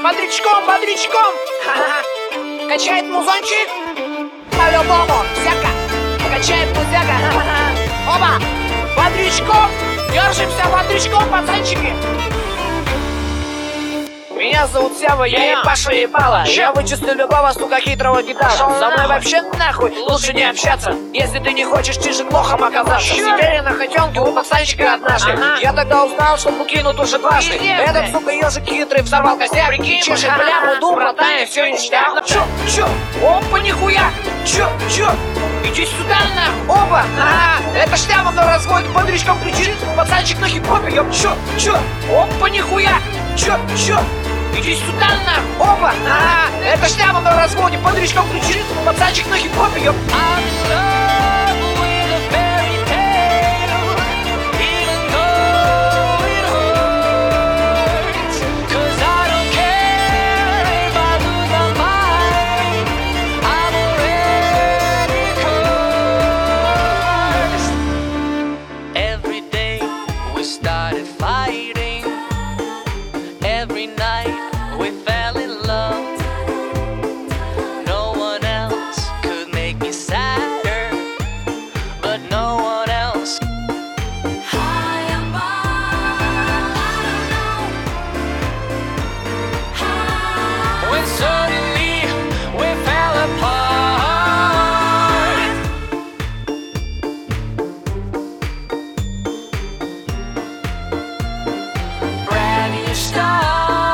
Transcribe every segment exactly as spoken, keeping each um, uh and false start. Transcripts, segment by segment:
Бодрячком, бодрячком. Ха-ха. Качает музончик. По-любому, всяко. Качает музяка. Ха-ха. Оба. Бодрячком. Держимся бодрячком, пацанчики. Меня зовут Сява, я ебашу ебала. Я вычислю любого, сука, хитрого гитара. Со мной вообще нахуй лучше не общаться, если ты не хочешь чижик лохом оказаться. Сидели на хотенке у пацанчика однажды. Ага. Я тогда узнал, что букинут уже дважды. Этот, сука, ежик хитрый взорвал костяк. Чешет бляху, дум, братане, все ништяк. Чё, чё, опа, нихуя. Чё, чё, иди сюда, нахуй. Опа, ага, это шляпа на развод, бодрячком кричит. Пацанчик на хип-хопе, ёп, чё, чё, опа, нихуя. Чё, чё, иди сюда, нахуй. Опа, ага, это шляпа на разводе, бодрячком кричит. Пацанчик на хип-хопе, ёп. Every night we fell in love. No one else could make me sadder, but no one else. High above, I don't know how. When suddenly we fell apart. Brand new start.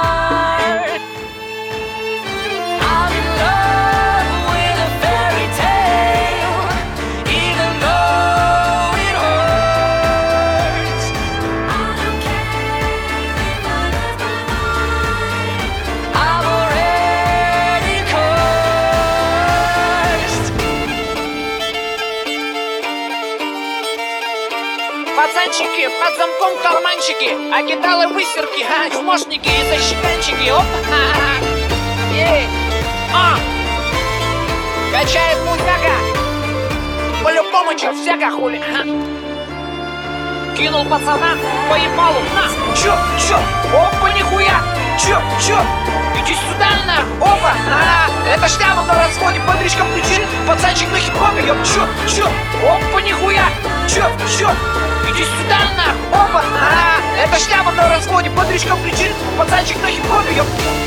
Пацанчики, под замком карманчики, агиталы высерки, а, чмошники и защитанчики, оп, ха-ха. Ей, а, качает музяка, по-любому чё, всяко хули, ха. Кинул пацана по ебалу, на, чё, чё, опа, нихуя, чё, чё, иди сюда, на, опа, ага, это шляпа на разводе, бодрячком кричит, пацанчик на хип-хопе, ёп, чё, чё, опа, нихуя, чё, чё, иди сюда, на, опа, ага, это шляпа на разводе, бодрячком кричит, пацанчик на хип-хопе, ёп.